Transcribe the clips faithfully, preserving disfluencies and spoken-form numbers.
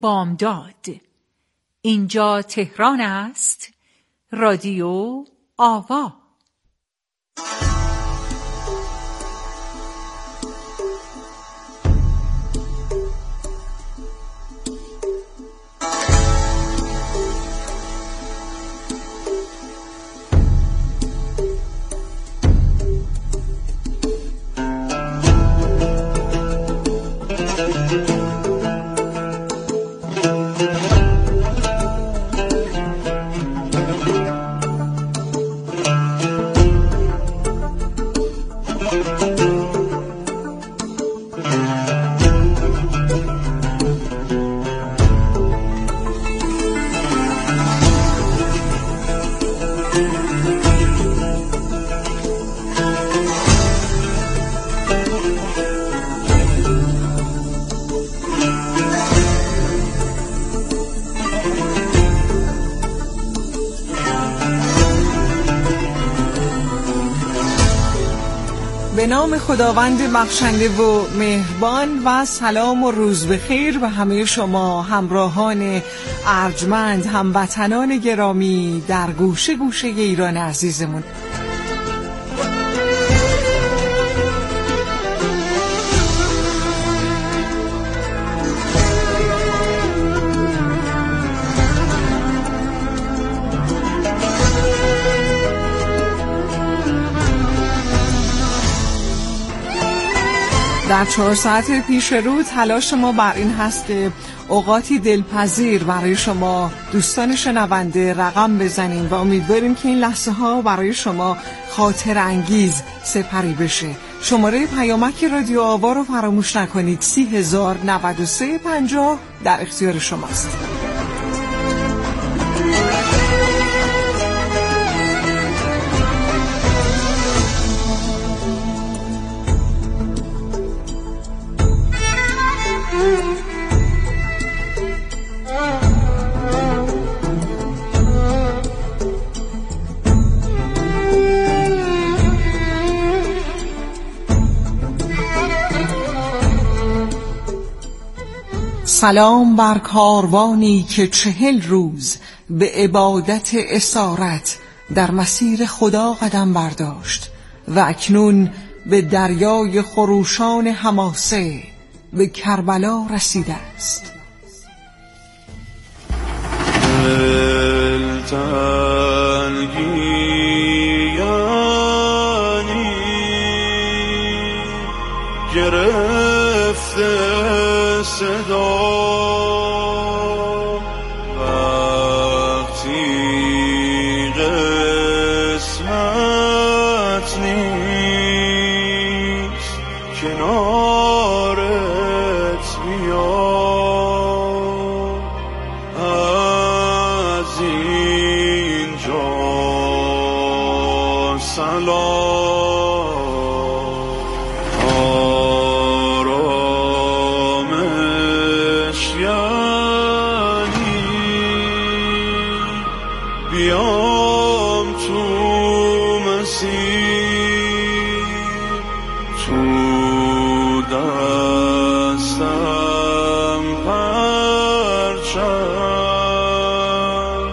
بامداد. اینجا تهران است، رادیو آوا. به نام خداوند بخشنده و مهربان و سلام و روز بخیر به همه شما همراهان ارجمند، هموطنان گرامی در گوشه گوشه ایران عزیزمون. در چهار ساعت پیش رو تلاش ما بر این هست که اوقاتی دلپذیر برای شما دوستان شنونده رقم بزنیم و امیدواریم که این لحظه ها برای شما خاطر انگیز سپری بشه. شماره پیامک رادیو آوا رو فراموش نکنید، سی هزار نود و سه پنجاه در اختیار شماست. سلام بر کاروانی که چهل روز به عبادت اسارت در مسیر خدا قدم برداشت و اکنون به دریای خروشان حماسه به کربلا رسیده است. گرفته صدا وقتی قسمت نیست کنارت بیام از اینجا سلام بیام تو مسیر تو دستم پرچم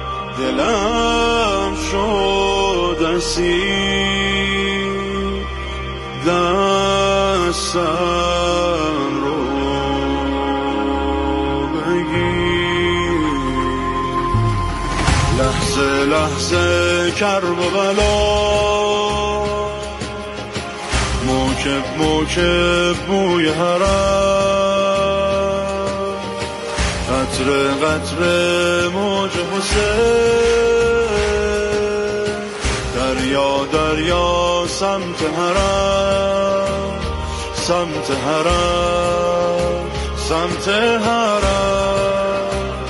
دلم شد اسیر دستم رو لحظه لحظه کرب و بلا موکب موکب بوی حرم قطره قطره موج حسین دریا دریا سمت حرم سمت حرم سمت حرم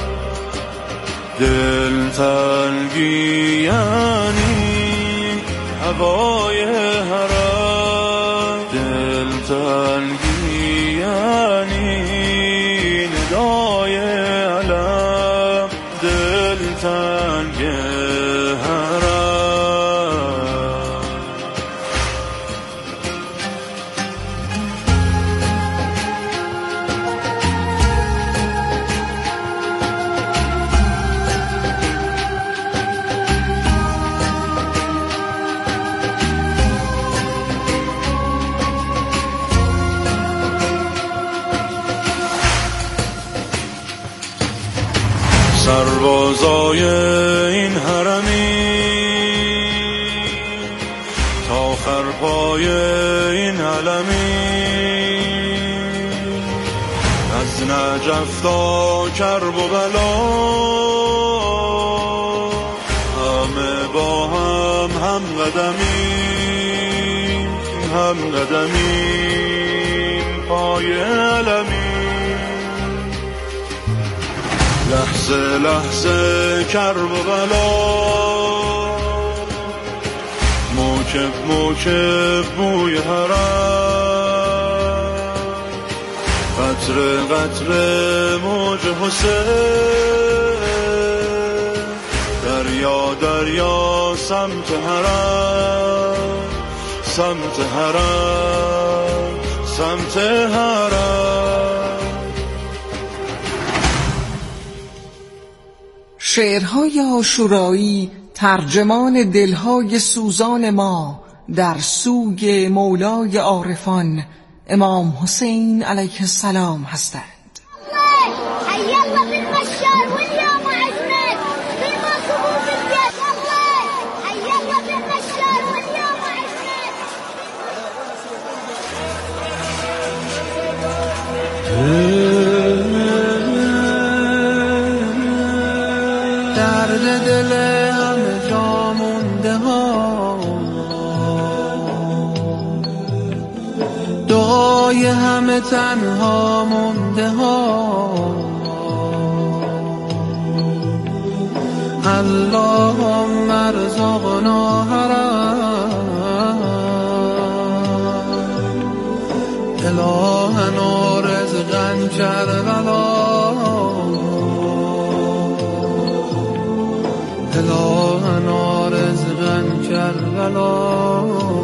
دل تنگی یعنی هوای حرم دل تنگی یعنی ندای علم دل تنگی حرم سربازای این حرمی تا خرپای این علمی از نجف تا کرب و بلا همه با هم هم قدمیم هم قدمیم پای علمی لحظه لحظه کرب و بلا موکب موکب بوی حرم قطره قطره موج حسین دریا دریا سمت حرم سمت حرم سمت حرم. شعرهای عاشورایی ترجمان دلهای سوزان ما در سوی مولای عارفان امام حسین علیه السلام هستند. درد دل همه جا مونده ها دعای همه تنها مونده ها اللهم ارزقنا حرم الهنا رزقا کربلا الهنا رزقا کربلا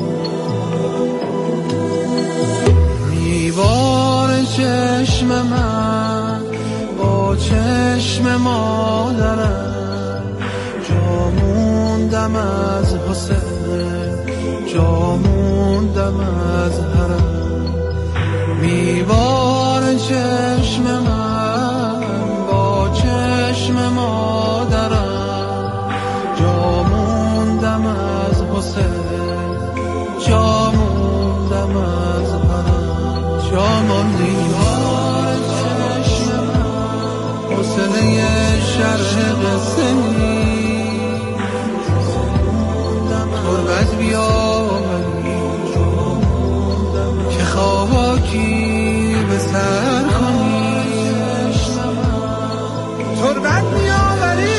میوار چشم من با چشم مادرم جا موندم از حسین جا موندم از حرم میوار چشم من با چشم مادرم جا موندم از حسین جا موندم از حرم جا موندیم چشم من حسنه شرح قصه نیست تربت بیاوری که خاکی به سر کنی تربت بیاوری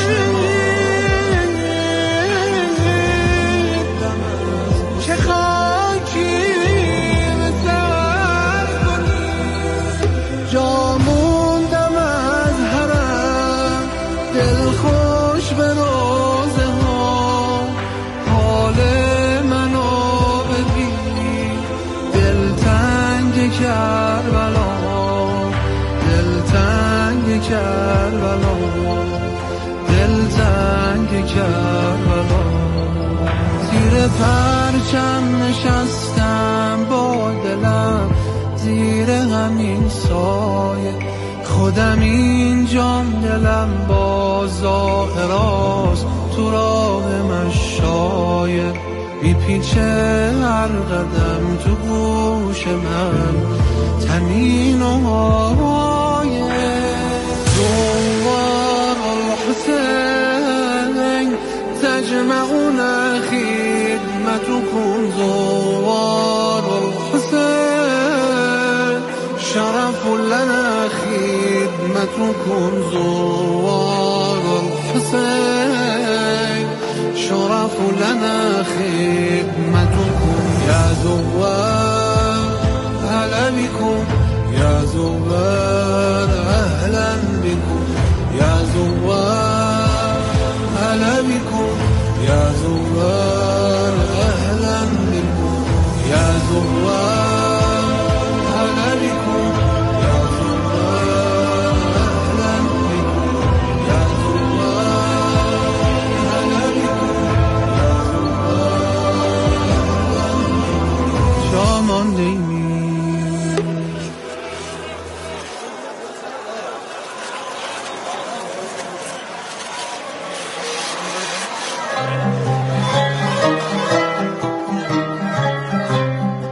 که خاکی به سر کنی جا موندم از حرم دل خوش به روزه ها حال منو ببین دل تنگ کربلا دل تنگ کربلا دل تنگ کربلا زیر پرچم نشستم با دلم زیر همین سایه خودم اینجام دلم با ظاهراست تو راه مشایه میپیچه هر قدم تو گوش من تنین و هوایه دوار الحسین تجمعون خدمتكم زوار الحسين شرف لنا خدمتكم زوار الحسين شرف لنا خدمتكم يا زوار أهلا بكم يا زوار أهلا بكم يا زوار أهلا بكم يا زوار أهلا بكم يا زوار أهلا بكم يا زوار أهلا بكم يا زوار أهلا بكم يا زوار شامان دیمی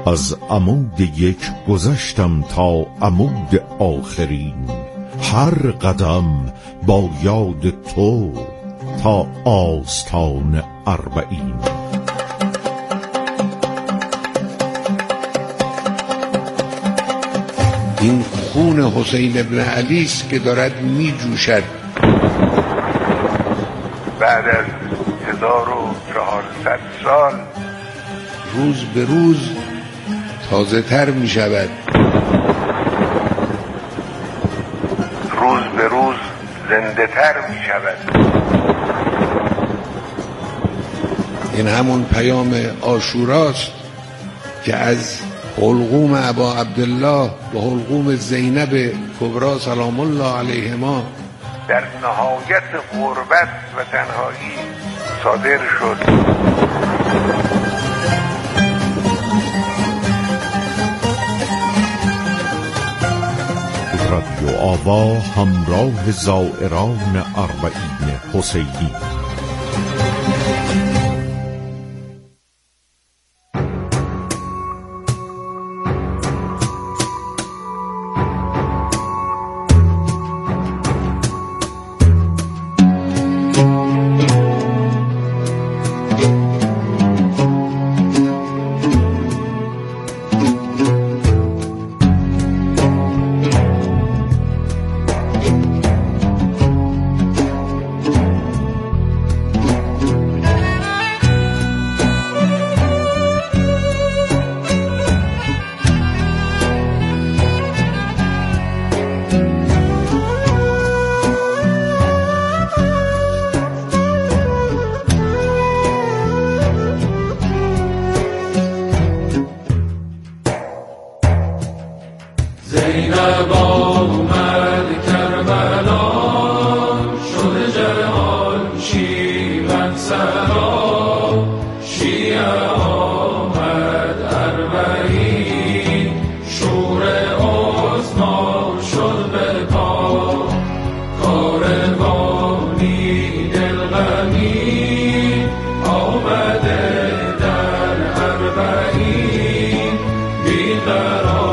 از عمود یک گذشتم تا عمود آخرین، هر قدم با یاد تو تا آستان اربعین. این خون حسین ابن علی است که دارد می جوشد. بعد از هزار و چهارصد سال روز به روز تازه تر می شود، روز به روز زنده تر می شود. این همون پیام عاشوراست که از حلقوم ابا عبدالله و حلقوم زینب کبرا سلام الله علیهما در نهایت غربت و تنهایی صادر شد. رادیو آوا همراه زائران اربعین حسینی. زینب آمد کربلا، شد جهان شیون سرا، شیعه آمد اربعین، شور عظما شد به پا، کاروانی دلغمین آمده در اربعین، بیقرار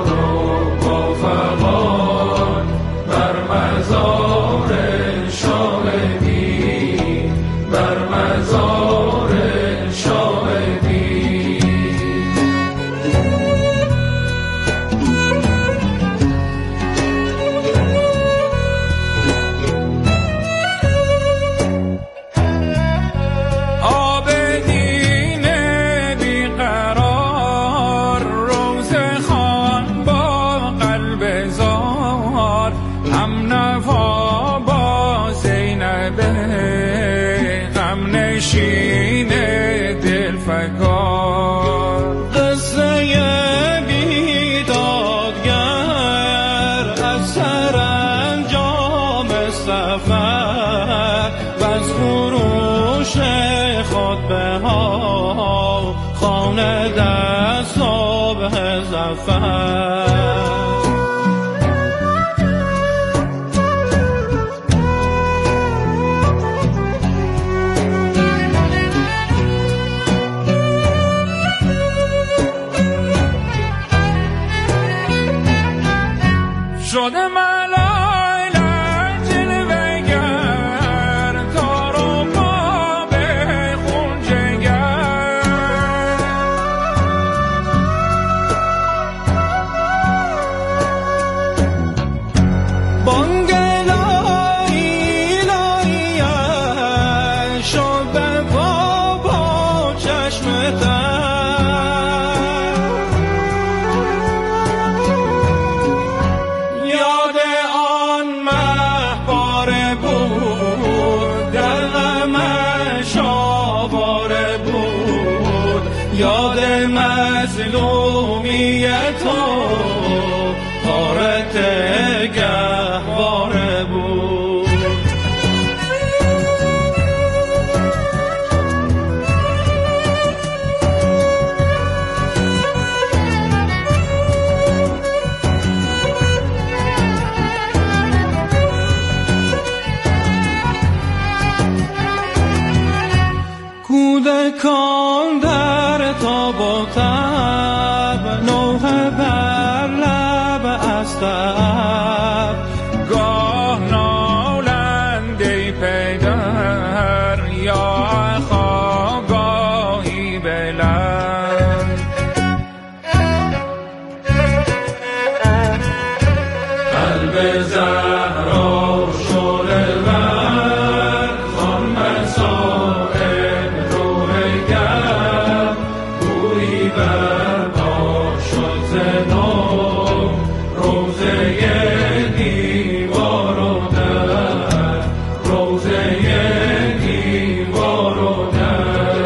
نشین دل فکار، قصه بیدادگر از سرانجام سفر، بس فروش خطبه ها خانه در صبح ظفر. شده ملال جلوگر، تار و پا به خون جگر، بانگ لایی لایی شد به بابا چشم تر، یاد مظلومیت و غارت گهواره بود. کودکان در تاب و تب عقب گاه نالند ای پدر یا خواگاهی بلند قلب زهرا شعله ور خان مسائل روح گرم بویی بر پا شد ز نو روزه دیوار و در روزه دیوار و در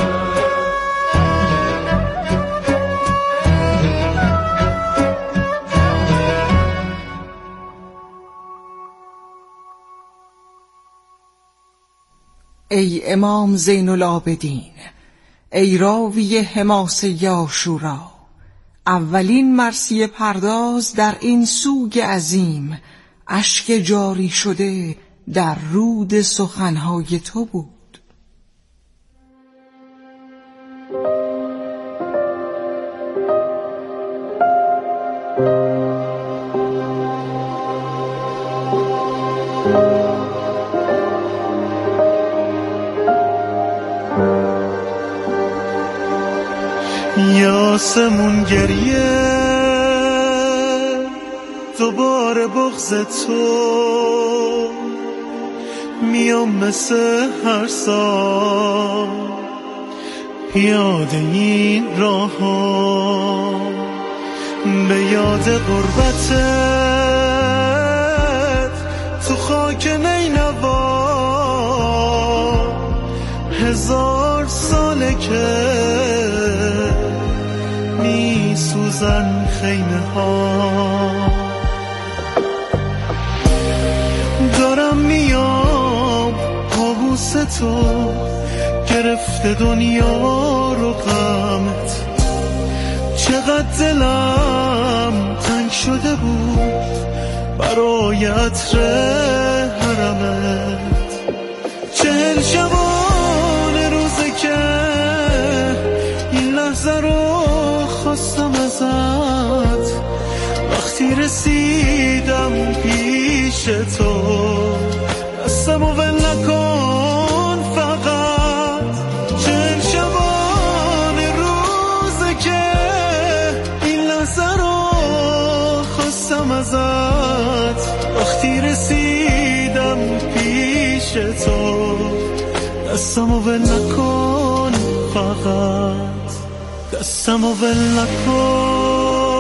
ای امام زین العابدین، ای راوی حماسه عاشورا، اولین مرثیه پرداز در این سوگ عظیم، اشک جاری شده در رود سخنهای تو بود. یاسمون گریه دوباره بغض تو میام مثل هر سال پیاده این راه ها به یاد غربتت تو خاک نینوا هزار ساله که می سوزن خیمه ها دارم میام پابوس تو گرفته دنیا رو غمت چقدر دلم تنگ شده بود برای عطر حرمت چهل شبانه روزه که این لحظه رو خواستم ازت وقتی رسیدم پیش تو دستم و ول نکن فقط چهل شبانه روزه که این لحظه رو خواستم ازت وقتی رسیدم پیش تو دستم و ول نکن فقط دستم و ول نکن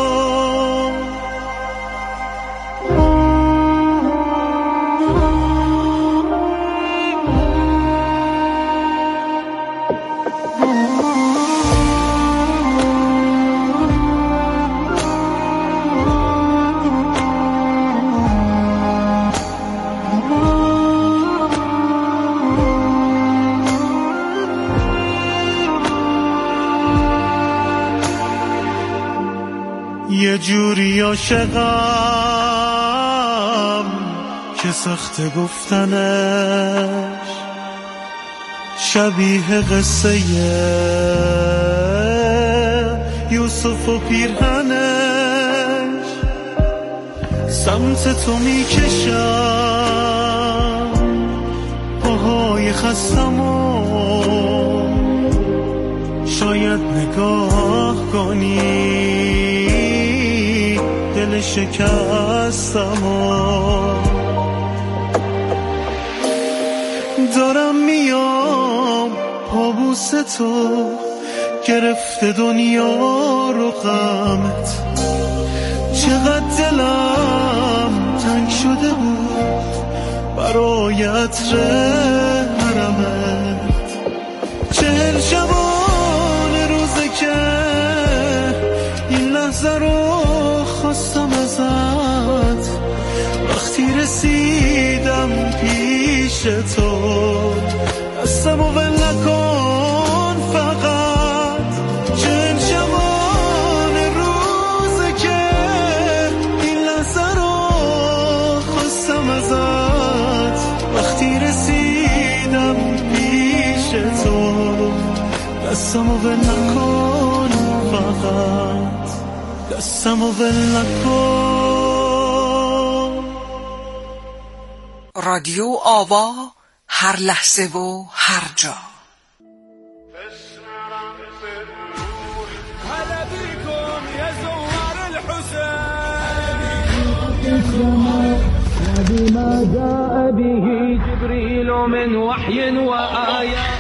یه جوری عاشقم که سخت گفتنش شبیه قصه یوسف و پیرهنش سمت تو میکشم پاهای خستم و شاید نگاه کنی دل شکستم و دارم میام پابوس تو گرفته دنیا رو غمت چقدر دلم تنگ شده بود برای عطر حرمت چهل شبانه روزه که این لحظه رو خواستم ازت وقتی رسیدم پیش تو دستم و ول نکن فقط چند شبانه روزه که این لحظه رو خواستم ازت وقتی رسیدم پیش تو دستم و ول نکن فقط دستم و ول نکن رادیو آوا، هر لحظه و هر جا. ما جاء به جبريل من وحي وآيات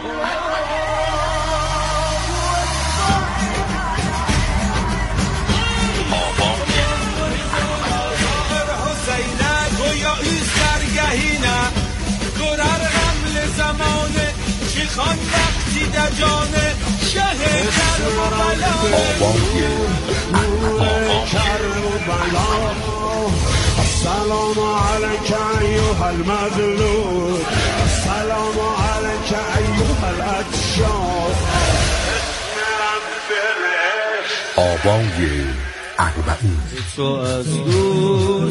حسینه گویا این سرگهینه گرر رمل زمانه چی خان وقتی در جانه شه کربلا کربلا السلام عليك أيها المذلول السلام عليك أيها الأتشاف آوای اربعین. تو از دور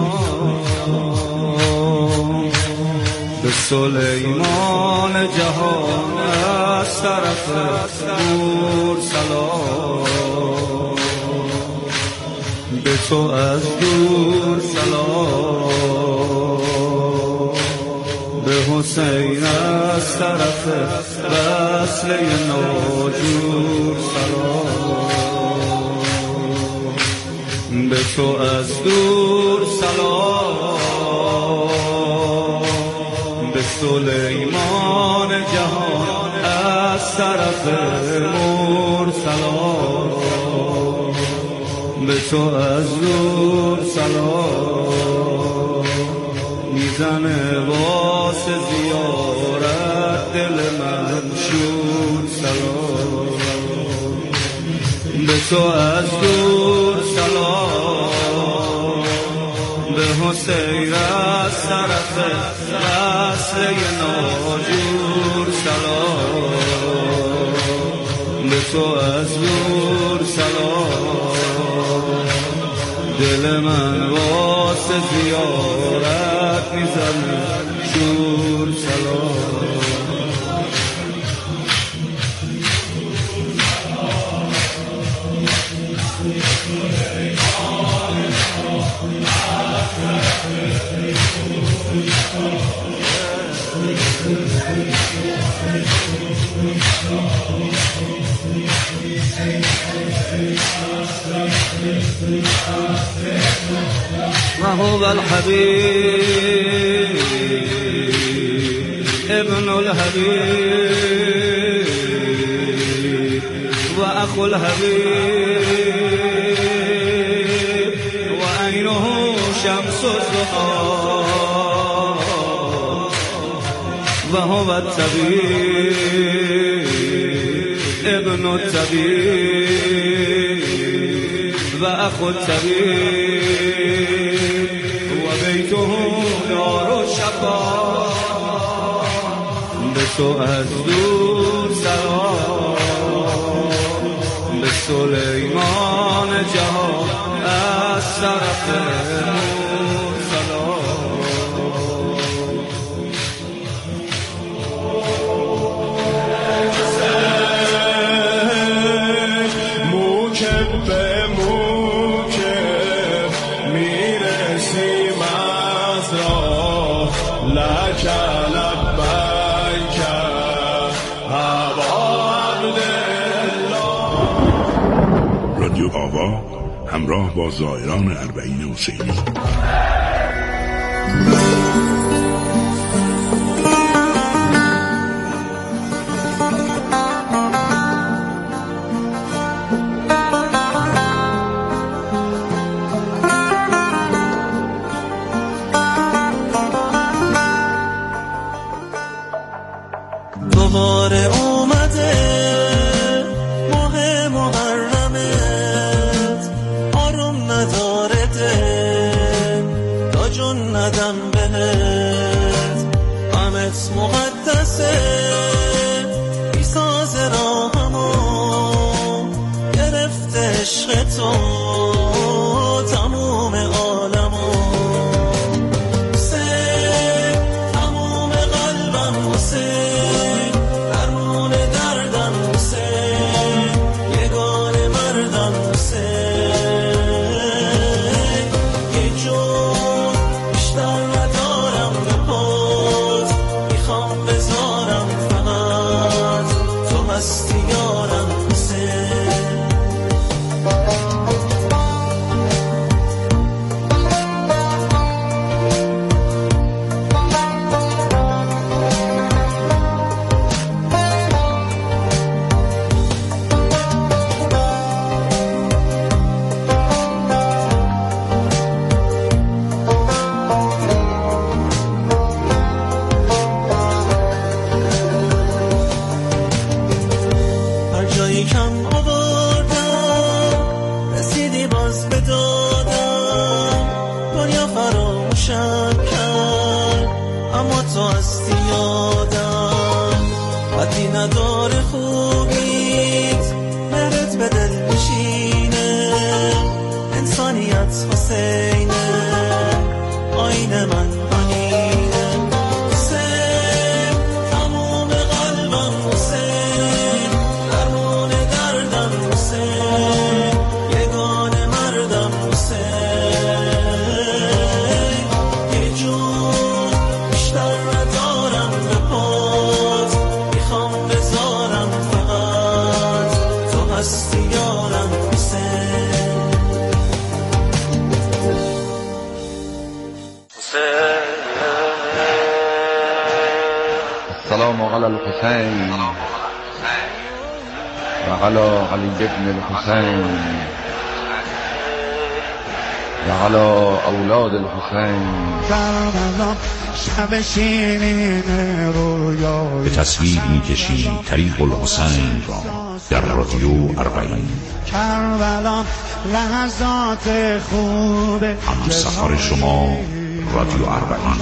سلام به سلیمان جهان، از طرف دور سلام به تو از دور سلام، به حسین از طرف وصله ناجور سلام، به تو از دور سلام، به سلیمان جهان از طرف مور سلام، به تو از دور سلام، میزنه واسه زیارت دل منشور سلام، به تو از دور سلام، به حسین از طرف وصله ناجور سلام، به تو از دور سلام، دل من واسه زیارت میزنه شور سلام. وهو الحبيب ابن الحبيب وأخو الحبيب وعينه شمس الضحى وهو الطبيب ابن الطبيب وأخو الطبيب وبيته نار الشفا، به تو از دور سلام، به سلیمان جهان از طرف مور سلام. موکب به موکب میرسیم از راه، لک لبیک ابا عبدالله. رادیو آوا همراه با زائران اربعین حسینی. دوباره اومده ماه محرمت، آروم نداره دل هستی یادم حدی نداره خوبیت مهرت به دل میشینه انسانیت حسینه آینه من غنینه حسین تموم قلبم حسین درمون دردم حسین یگانه مردم حسین یه جون بیشتر ندارم به پات میخوام بذارم فقط تو هستی یارم حسین السلام علی الحسین و علی علی ابن الحسین و علی اولاد الحسین. به تصویر می‌کشیم طریق الحسین را در رادیو اربعین. هم سفر شما رادیو اربعین.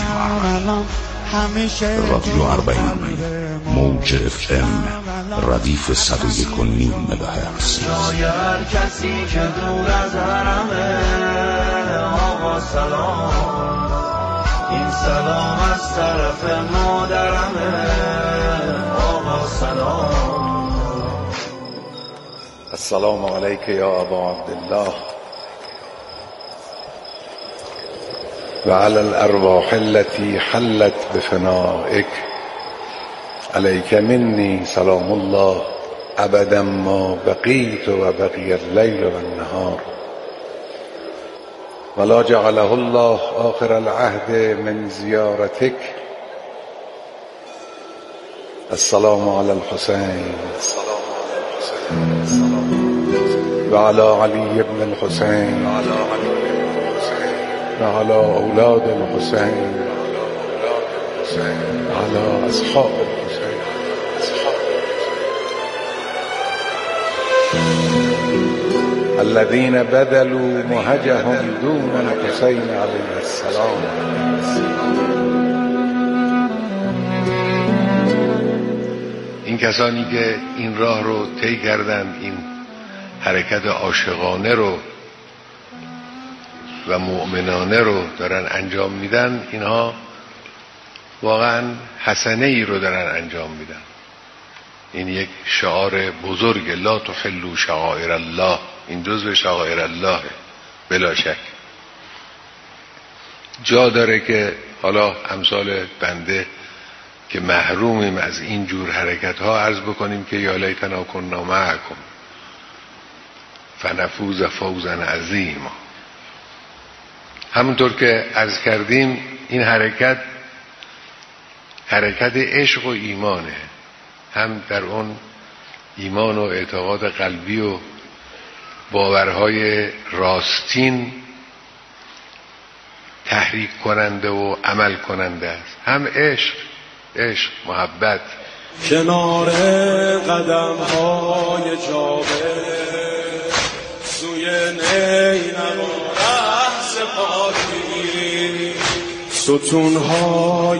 رادیو اربعین موج اف ام ردیف صد و یک و نیم مگاهرتز. هر کسی که دور از حرمه آقا سلام این سلام از طرف مادرمه آقا سلام. السلام علیک یا ابا عبدالله و علی الارواح التي حلت بفنائك علیک منی سلام الله ابدا ما بقیت و بقی اللیل و النهار ولا جعله الله آخر العهد من زیارتك. السلام علی الحسین و علی علی ابن الحسین و علی اولاد الحسین و علی اصحاب الحسین. الذين بذلوا مهجهم دون الحسین علیه السلام. این کسانی که این راه رو طی کردند، این حرکت عاشقانه رو و مؤمنانه رو دارن انجام میدن، اینها واقعا حسنه ای رو دارن انجام میدن. این یک شعار بزرگ، لا تحلوا شعائر الله، این جزو شعائر الله بلا شک. جا داره که حالا امثال بنده که محرومیم از این جور حرکت ها عرض بکنیم که یا لیتنا کنا معکم فنفوز فوزا عظیما. همونطور که عرض کردیم این حرکت حرکت عشق و ایمانه، هم در اون ایمان و اعتقاد قلبی و باورهای راستین تحریک کننده و عمل کننده است، هم عشق عشق محبت. کنار قدم های جابر سوی نینم و رهز پاکی ستون های